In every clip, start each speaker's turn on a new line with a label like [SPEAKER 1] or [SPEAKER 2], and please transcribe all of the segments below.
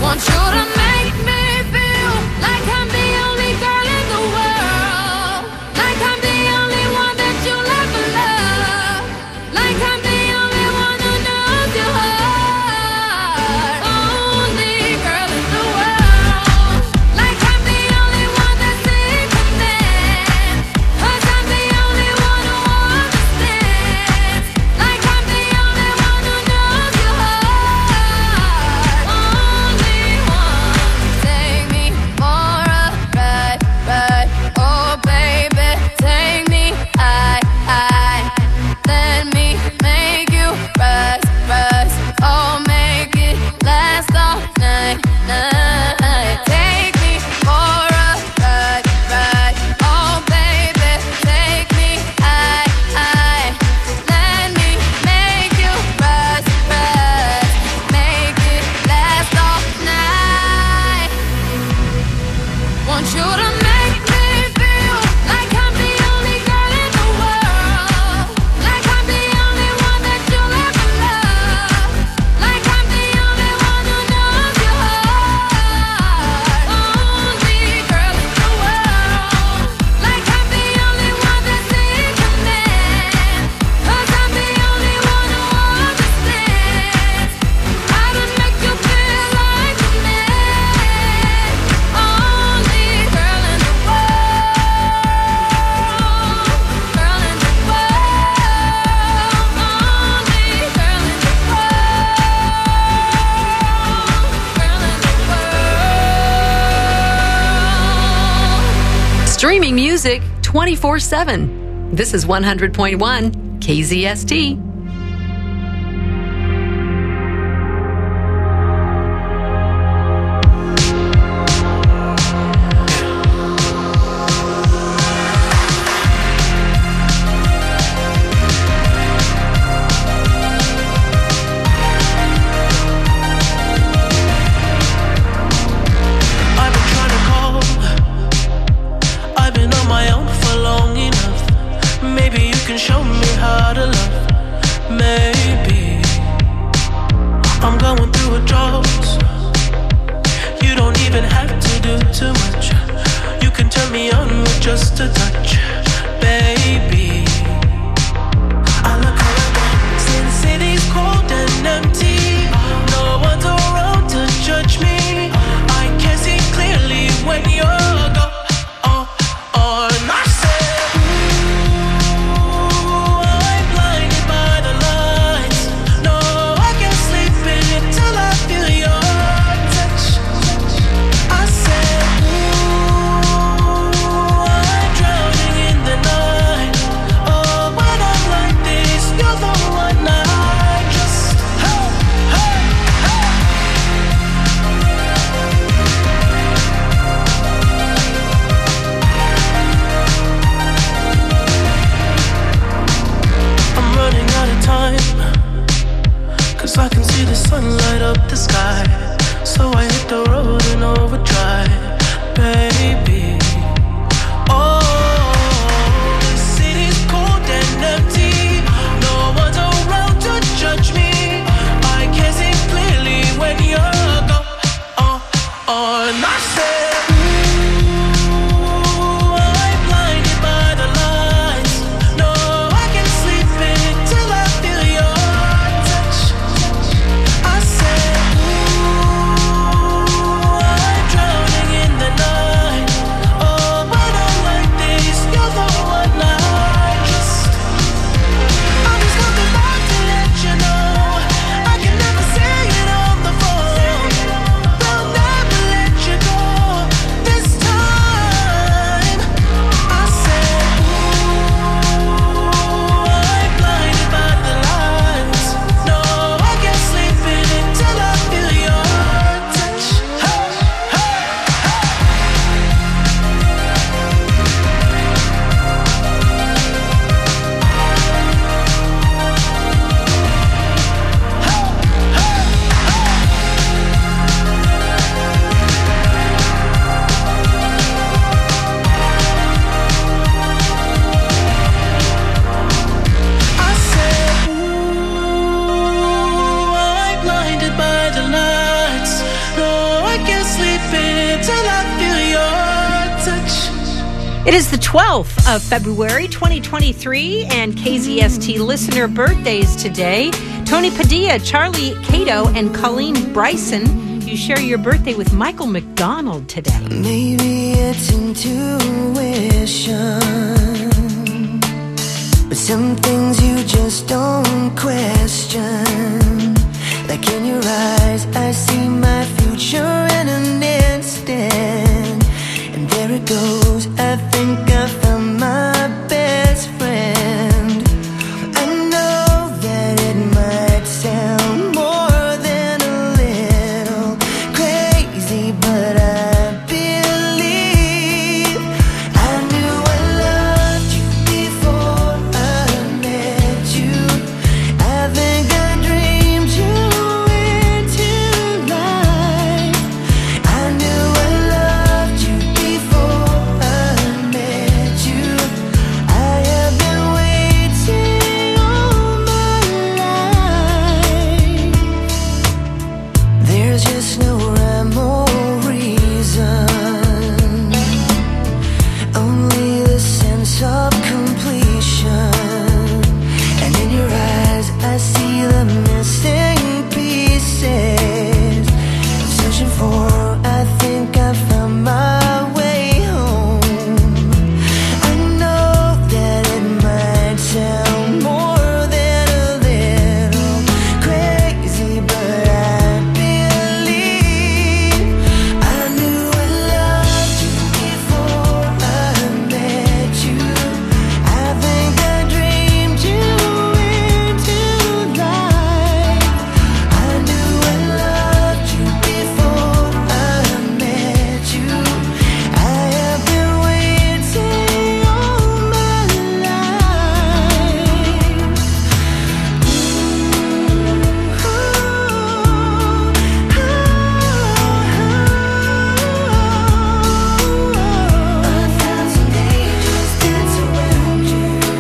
[SPEAKER 1] Want you to make me feel like I'm the only girl in the world, like I'm the only one that you'll ever love, like I'm the only one who knows your heart. Only girl in the world, like I'm the only one that's in command, 'cause I'm the only one who understands, like I'm the only one who knows your heart. Only one. Take me for a ride, ride. Oh baby, take me high, high. Let me make you rise, rise. Oh, make it last all night, night. Take me for a ride, ride. Oh baby, take me high, high. Let me make you rise, rise. Make it last all night. Want you to make me feel like I'm the only girl in the world, like I'm the only one that you'll ever love, like I'm the only one who knows your heart. Only girl in the world, like I'm the only one that's in command, 'cause I'm the only one who understands how to make you feel like a man. Only girl in the world, girl in the world, only girl in the world, girl in the world.
[SPEAKER 2] Streaming music 24/7. This is 100.1 KZST.
[SPEAKER 3] I've been trying to call. I've been on my own for long enough. Maybe you can show me how to love. Maybe I'm going through a drought. You don't even have to do too much. You can turn me on with just a touch, baby. I look around, since city's cold and empty. No one's around to judge me. I can see clearly when you're gone. And I said, ooh, I'm blinded by the lights. No, I can't sleep until I feel your touch. I said, ooh, I'm drowning can't sleep until I feel your touch.
[SPEAKER 4] It is the 12th of February, 2023, and KZST listener birthdays today. Tony Padilla, Charlie Cato, and Colleen Bryson. You share your birthday with Michael McDonald today.
[SPEAKER 5] Maybe it's intuition, but some things you just don't question. Like in your eyes, I see my future in an instant. And there it goes, I think I found my best friend. I know that it might sound more than a little crazy, but I believe I knew I loved you before I met you. I think I dreamed you into life. I knew I loved you before I met you. I have been waiting all my life. There's just no rhyme or reason, only the sense of completion. And in your eyes I see the missing pieces. I'm searching for, I think I found my way home. I know that it might sound more than a little crazy, but I believe I knew I loved you before I met you. I think I dreamed you into life. I knew I loved you before I met you. I have been waiting all my life. A thousand angels dance around you.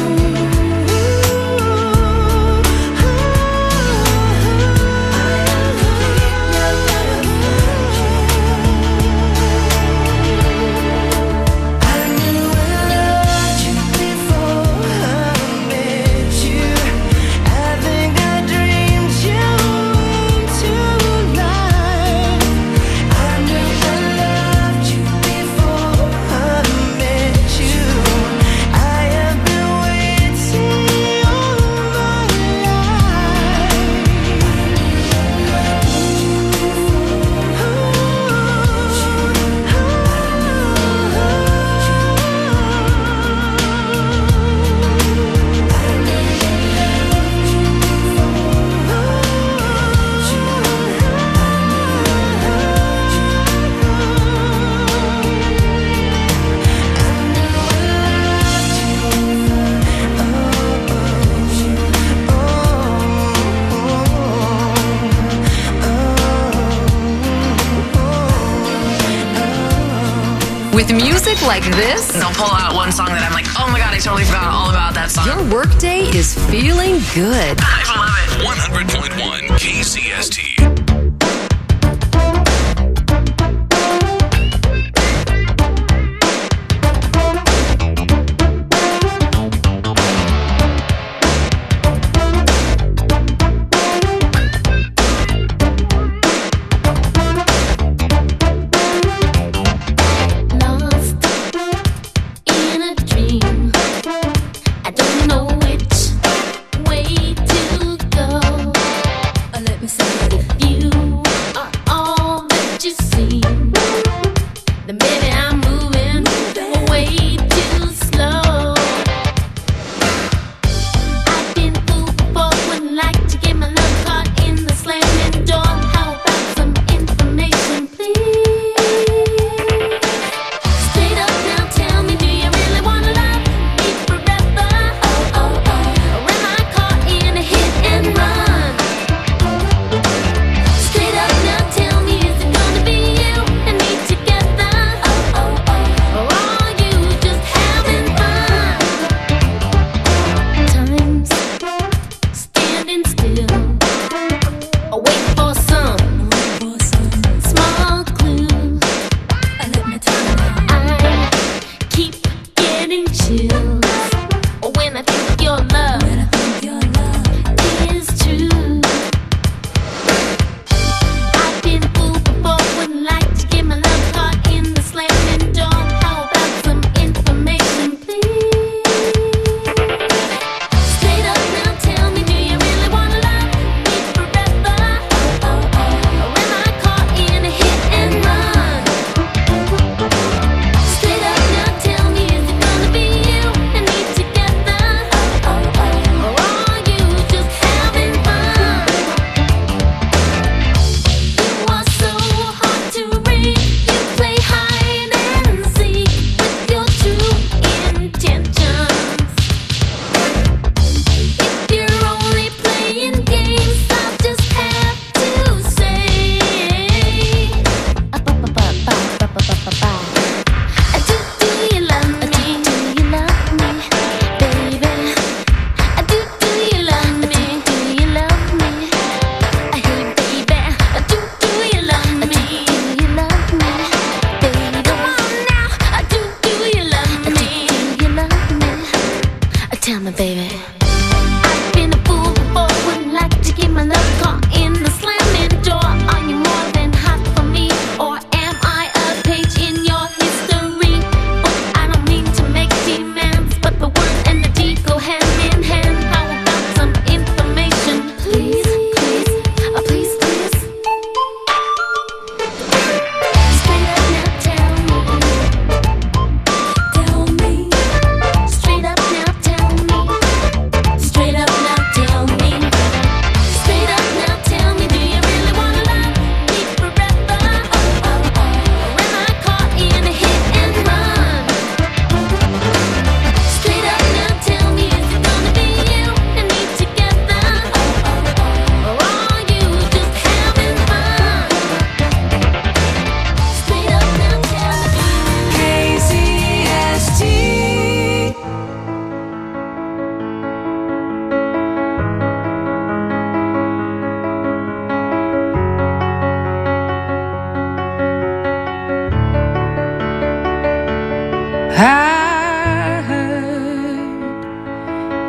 [SPEAKER 5] I knew I loved you before I met you. I think I dreamed you into life. I knew I loved you before I met you. I have been waiting all my
[SPEAKER 2] With music like this,
[SPEAKER 6] They'll pull out one song that I'm like, oh my god, I totally forgot all about that song.
[SPEAKER 2] your workday is feeling good.
[SPEAKER 6] I love it.
[SPEAKER 7] 100.1 KCST.
[SPEAKER 1] Lost in a dream. I don't know which way to go. Let me say it. You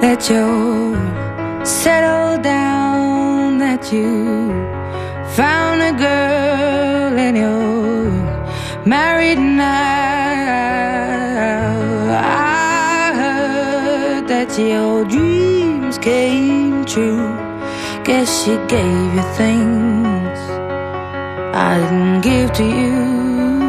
[SPEAKER 8] that you're settled down, that you found a girl and you're married now. I heard that your dreams came true. Guess she gave you things I didn't give to you.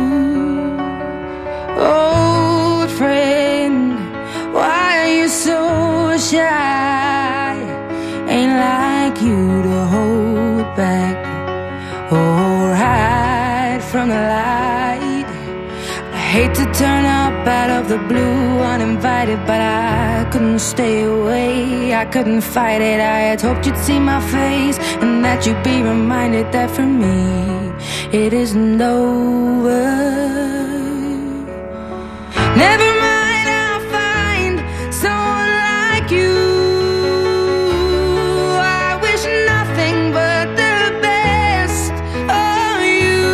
[SPEAKER 8] Old friend, why are you so shy? Ain't like you to hold back or hide from the light. I hate to turn up out of the blue uninvited, but I couldn't stay away, I couldn't fight it. I had hoped you'd see my face and that you'd be reminded that for me it isn't over. Never mind, I'll find someone like you. I wish nothing but the best of you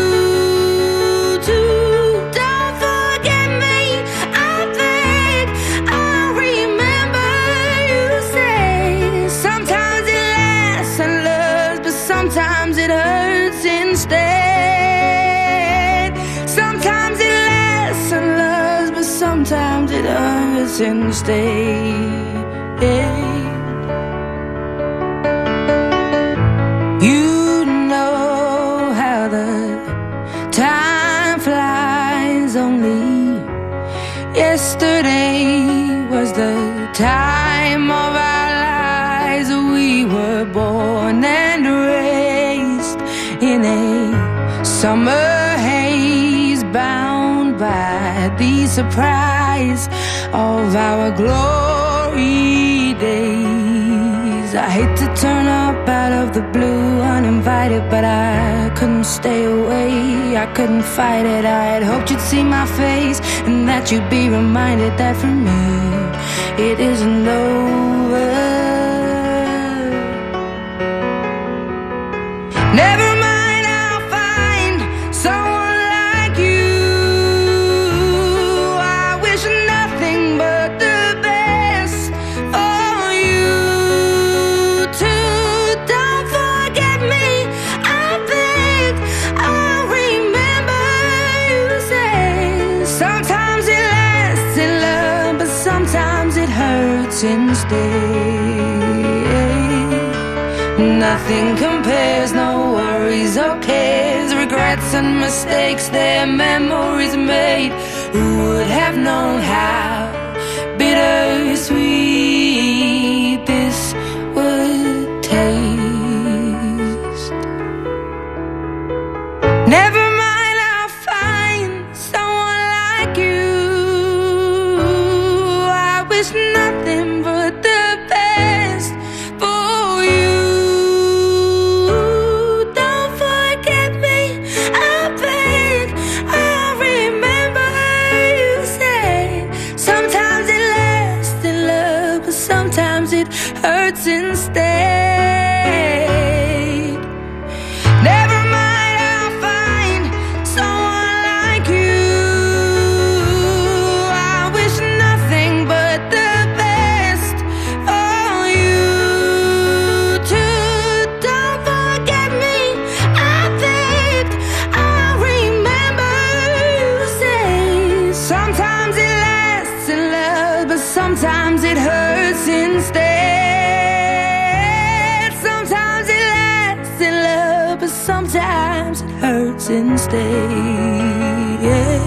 [SPEAKER 8] too. Don't forget me, I think I'll remember you say sometimes it lasts and loves, but sometimes it hurts instead. Sometimes it lasts and loves, but sometimes it hurts instead. You know how the time flies. Only yesterday was the time of our lives. We were born and raised in a summer haze, bound by the surprise of our glory days. I hate to turn up out of the blue uninvited, but I couldn't stay away, I couldn't fight it. I had hoped you'd see my face and that you'd be reminded that for me it isn't over. Never mind, I'll find someone like you. I wish nothing but the best for you too. Don't forget me, I think I'll remember you say sometimes it lasts in love, but sometimes it hurts instead. Nothing compares, no worries or cares, regrets and mistakes, their memories made. Who would have known how bittersweet this would taste? Never mind, I'll find someone like you. I wish nothing but the best for you. Don't forget me, I think I'll remember you say sometimes it lasts in love, but sometimes it hurts instead. Never mind, I'll find someone like you. I wish nothing but the best for you too. Don't forget me, I think I'll remember you say sometimes it lasts in love, but sometimes it hurts instead. Sometimes it lasts in love, but sometimes it hurts instead.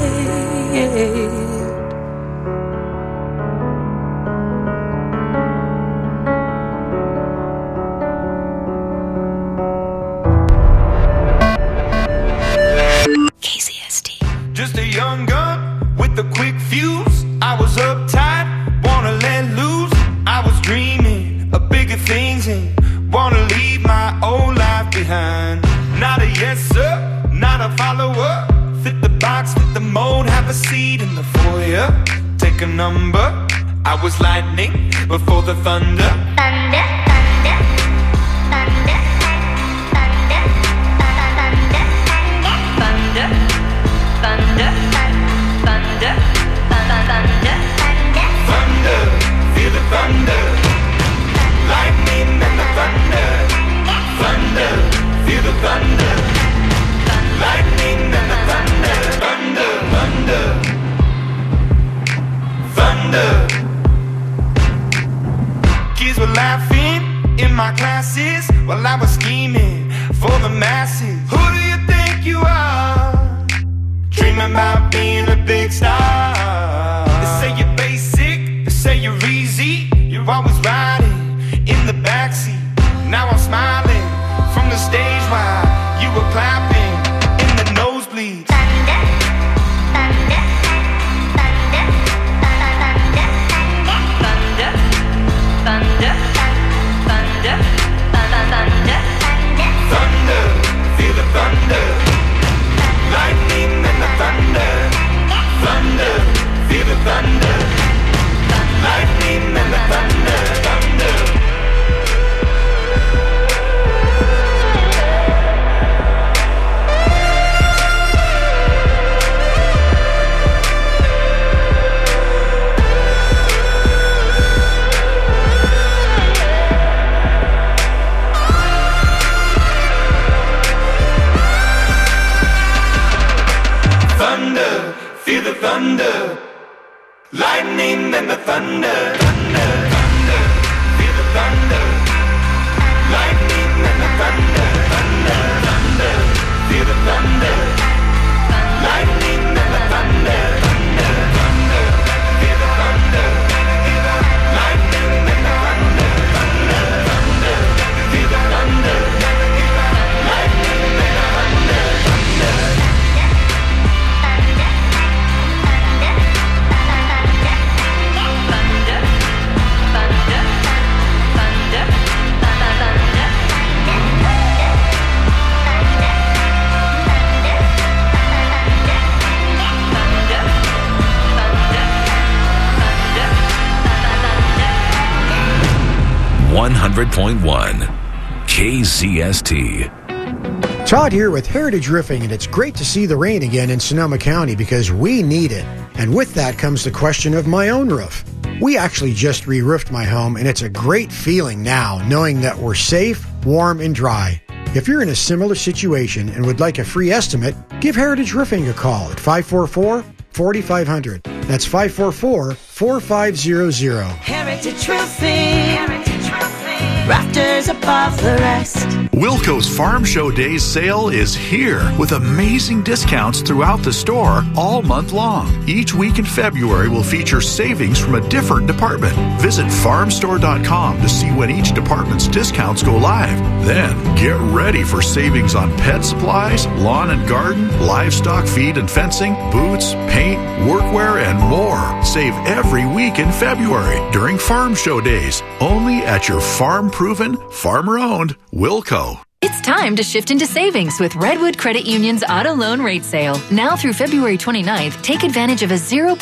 [SPEAKER 2] KZST.
[SPEAKER 9] Just a young gun with a quick fuse. I was uptight, wanna let loose. I was dreaming of bigger things and wanna leave my old life behind. Not a yes sir, not a follower. Fit the box, fit the mold, have a seat in the foyer. Take a number. I was lightning before the thunder.
[SPEAKER 10] Thunder, thunder, thunder, thunder, thunder, thunder, thunder, thunder, thunder, thunder, thunder,
[SPEAKER 9] Thunder, feel the thunder. feel the thunder. Lightning and the thunder, thunder, thunder. Feel the thunder. Lightning and the thunder, thunder, thunder. Feel the thunder. Lightning and the thunder, thunder, thunder. Feel the thunder. Lightning and the thunder, thunder, thunder. Feel the thunder. Lightning and the thunder, thunder.
[SPEAKER 7] KZST.
[SPEAKER 11] Todd here with Heritage Roofing, and it's great to see the rain again in Sonoma County because we need it. And with that comes the question of my own roof. We actually just re-roofed my home, and it's a great feeling now knowing that we're safe, warm, and dry. If you're in a similar situation and would like a free estimate, give Heritage Roofing a call at 544-4500. That's 544-4500.
[SPEAKER 12] Heritage Roofing. Rafters above the rest.
[SPEAKER 13] Wilco's Farm Show Days sale is here with amazing discounts throughout the store all month long. Each week in February will feature savings from a different department. Visit farmstore.com to see when each department's discounts go live. Then get ready for savings on pet supplies, lawn and garden, livestock feed and fencing, boots, paint, workwear, and more. Save every week in February during Farm Show Days, only at your farm-proven, farmer-owned Wilco.
[SPEAKER 2] It's time to shift into savings with Redwood Credit Union's auto loan rate sale. Now through February 29th, take advantage of a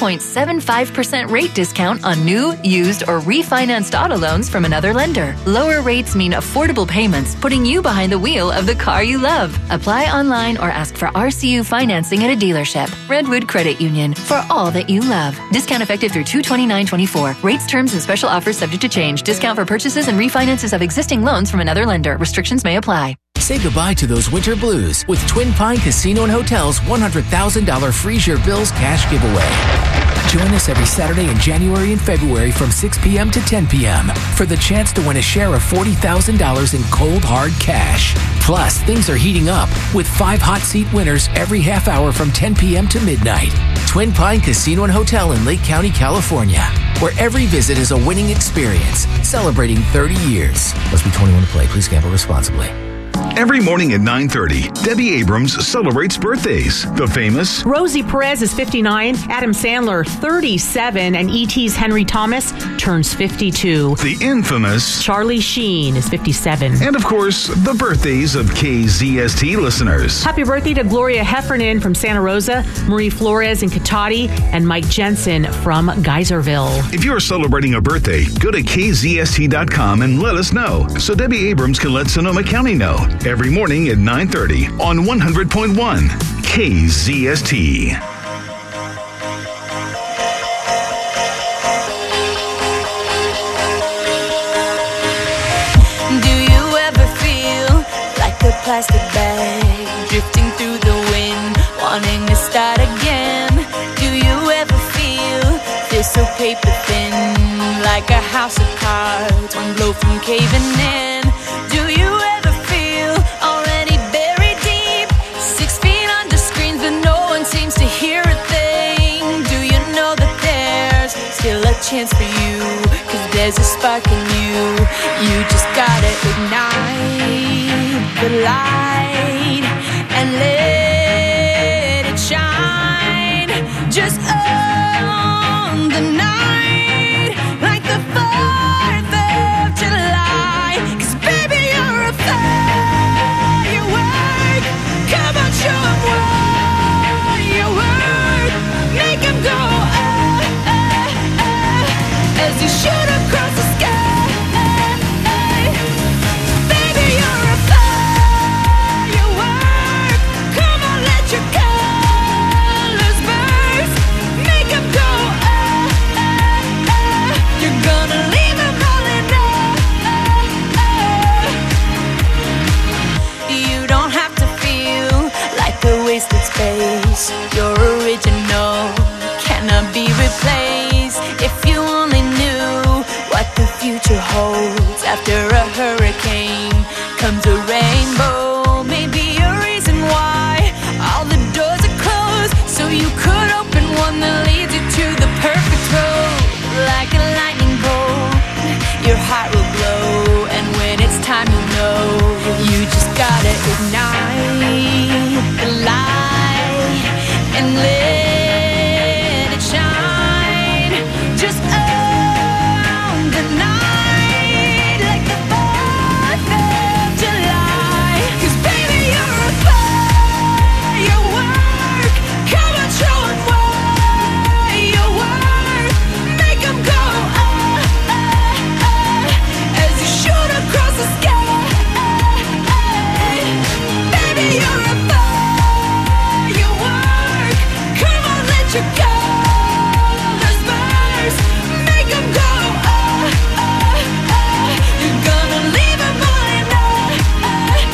[SPEAKER 2] 0.75% rate discount on new, used, or refinanced auto loans from another lender. Lower rates mean affordable payments, putting you behind the wheel of the car you love. Apply online or ask for RCU financing at a dealership. Redwood Credit Union, for all that you love. Discount effective through 2/29/24. Rates, terms, and special offers subject to change. Discount for purchases and refinances of existing loans from another lender. Restrictions may apply.
[SPEAKER 14] Say goodbye to those winter blues with Twin Pine Casino and Hotel's $100,000 Freeze Your Bills cash giveaway. Join us every Saturday in January and February from 6 p.m. to 10 p.m. for the chance to win a share of $40,000 in cold, hard cash. Plus, things are heating up with 5 hot seat winners every half hour from 10 p.m. to midnight. Twin Pine Casino and Hotel in Lake County, California, where every visit is a winning experience, celebrating 30 years. Must be 21 to play. Please gamble responsibly.
[SPEAKER 15] Every morning at 9:30, Debbie Abrams celebrates birthdays. The famous
[SPEAKER 16] Rosie Perez is 59, Adam Sandler 37, and E.T.'s Henry Thomas turns 52.
[SPEAKER 15] The infamous
[SPEAKER 16] Charlie Sheen is 57.
[SPEAKER 15] And of course, the birthdays of KZST listeners.
[SPEAKER 16] Happy birthday to Gloria Heffernan from Santa Rosa, Marie Flores in Cotati, and Mike Jensen from Geyserville.
[SPEAKER 15] If you're celebrating a birthday, go to KZST.com and let us know so Debbie Abrams can let Sonoma County know. Every morning at 9:30 on 100.1 KZST.
[SPEAKER 12] Do you ever feel like a plastic bag drifting through the wind, wanting to start again? Do you ever feel this so paper thin, like a house of cards, one blow from caving in? Do you ever feel already buried deep, 6 feet under screens, but no one seems to hear a thing? Do you know that there's still a chance for you? 'Cause there's a spark in you. You just gotta ignite the light and let it shine. Just own the night like the 4th of July. 'Cause baby, you're a firework. Come on, show 'em what you're worth. Make 'em go, oh, oh, oh, as you shoot across the sky. Baby, you're a firework. Come face. You're original, cannot be replaced. If you only knew what the future holds. After a hurricane comes a rainbow. Maybe a reason why all the doors are closed, so you could open one that leads you to the perfect road. Like a lightning bolt, your heart will glow, and when it's time to know, you just gotta ignite the light and let it shine. Just own the night like the 4th of July. 'Cause baby, you're a firework. Come on, show 'em what you're worth. Make 'em go as you shoot across the sky. Baby, you're a firework. Come on, let your colors burst. Make 'em go you're gonna leave 'em all in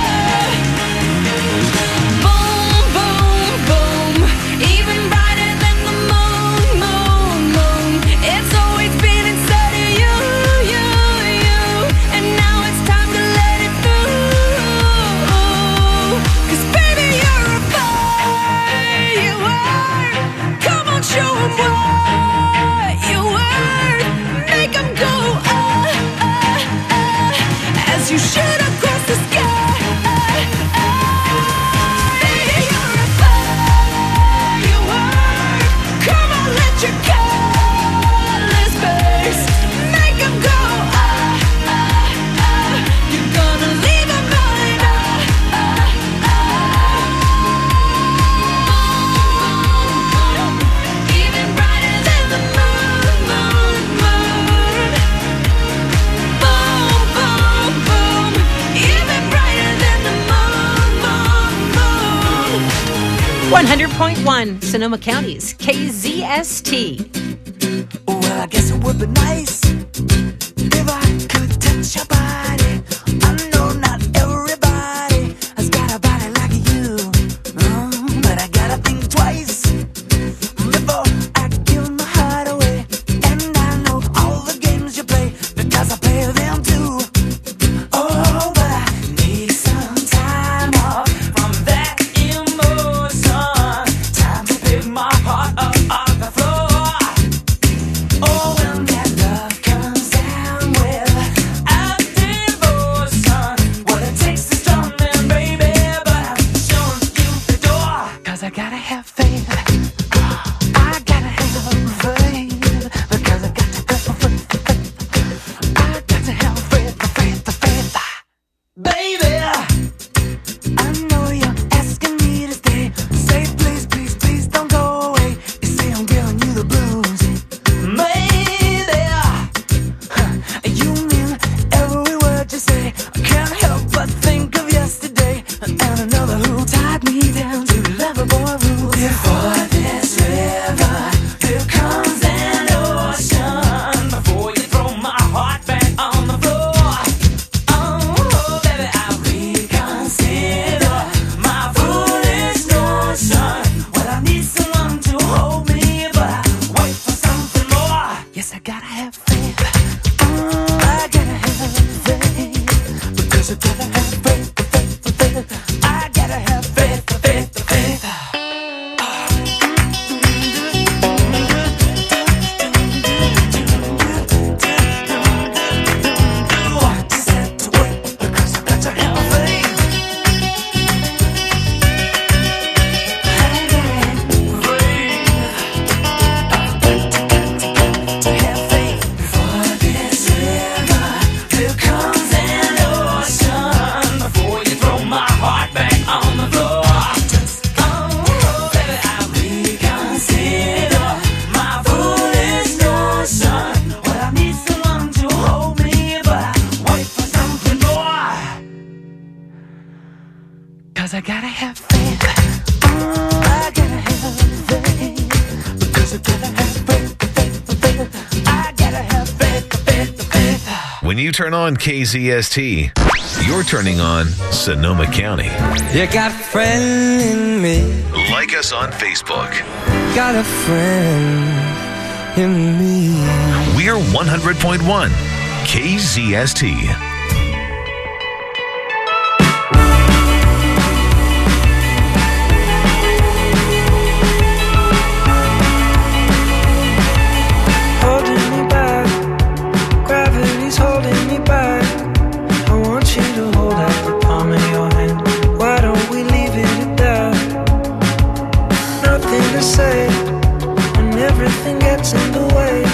[SPEAKER 12] boom, boom, boom. Even brighter than the moon, moon, moon. It's always been inside of you, you, you. And now it's time to let it through. 'Cause baby, you're a firework. Come on, show 'em what you're worth. Make 'em go as you shoot across the sky. Baby, you're a firework. Come on, let your colors burst. Make 'em go you're gonna leave 'em all in even brighter than the moon, moon, moon. Boom, boom, boom. Even brighter than the moon, moon, moon.
[SPEAKER 4] 100.1 Sonoma County's KZST.
[SPEAKER 5] Well, I guess it would be nice if I could touch your body. I know not everybody has got a body like you, but I gotta think twice before I give my heart away. And I know all the games you play because I play them too. Oh, but I need some time off from that emotion. Time to pick my heart up off the floor. Oh, when that love comes down with a devotion, what it takes is strong, man, baby. But I'm showing you the door. 'Cause I gotta have faith. I gotta have faith. Because I got to have faith. I got to have faith, faith. Baby, I know you're asking me to stay. Say please, please, please don't go away. You say I'm giving you the blues. Maybe you mean every word you say. I can't help but think of yesterday and another who tied me down to lover boy rules. Before this river, here comes an ocean. Before you throw my heart back on the floor. Oh, baby, I reconsider my foolish notion. Well, I need someone to hold me, but I wait for something more. Yes, I gotta have faith. I gotta have faith. Because I gotta have faith. I gotta have faith. Just have to wait because I got to have faith. To have faith before this river, here comes an ocean. Before you throw my heart back on the floor. Oh, baby, I reconsider my foolish notion. Well, I need someone to hold me, but I wait for something more. 'Cause I gotta have faith. I gotta have faith. Because I gotta have faith. I gotta have faith.
[SPEAKER 7] When you turn on KZST, you're turning on Sonoma County.
[SPEAKER 17] You got a friend in me.
[SPEAKER 7] like us on Facebook.
[SPEAKER 3] Got a friend in me.
[SPEAKER 7] We're 100.1 KZST.
[SPEAKER 3] Holding me back. I want you to hold out the palm of your hand. Why don't we leave it at that? Nothing to say when everything gets in the way.